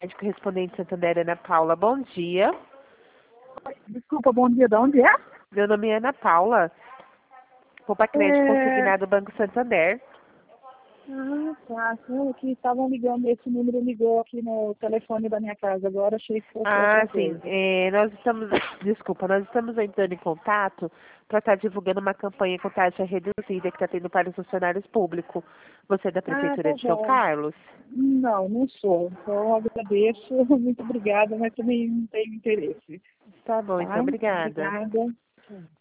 Correspondente Santander, Ana Paula, bom dia. Desculpa, bom dia, de onde é? Meu nome é Ana Paula. Poupa Crédito consignado Banco Santander. Tá. Aqui estavam ligando, esse número ligou aqui no telefone da minha casa. Agora achei que fosse outra Sim. coisa. Nós estamos entrando em contato para estar divulgando uma campanha com taxa reduzida que está tendo para os funcionários públicos. Você é da Prefeitura Tá de São bom. Carlos? Não sou. Então, agradeço. Muito obrigada, mas também não tenho interesse. Tá bom, então, Tá? obrigada. Obrigada.